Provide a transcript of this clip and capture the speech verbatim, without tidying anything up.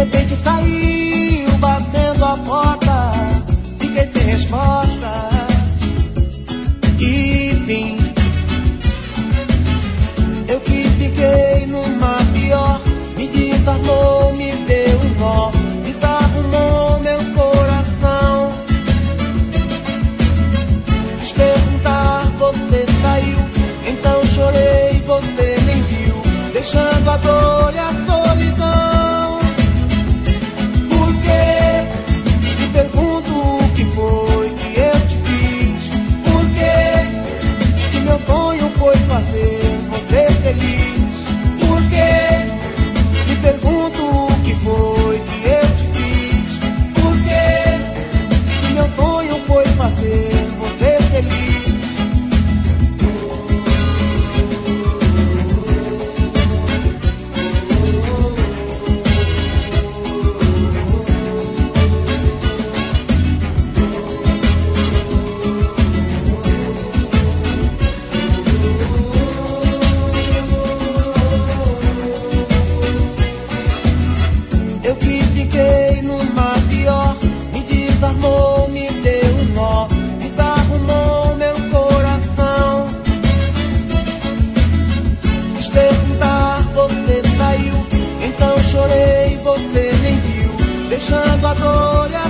repente saiu batendo a porta, fiquei sem resposta. E fim, eu que fiquei numa pior, me desarmou, me deu um nó, desarrumou meu coração. Quis perguntar, você saiu, então chorei, você nem viu, deixando a dor e a solidão. Por quê? Me pergunto o que foi que eu te fiz. Por quê? Se meu sonho foi fazer você feliz. Por quê? Me pergunto o que foi que eu te fiz. Por quê? Se meu sonho foi fazer você feliz. Eu que fiquei numa pior, me desarmou, me deu um nó, desarrumou meu coração. Quis perguntar, você saiu, então chorei, você nem viu, deixando a dor e a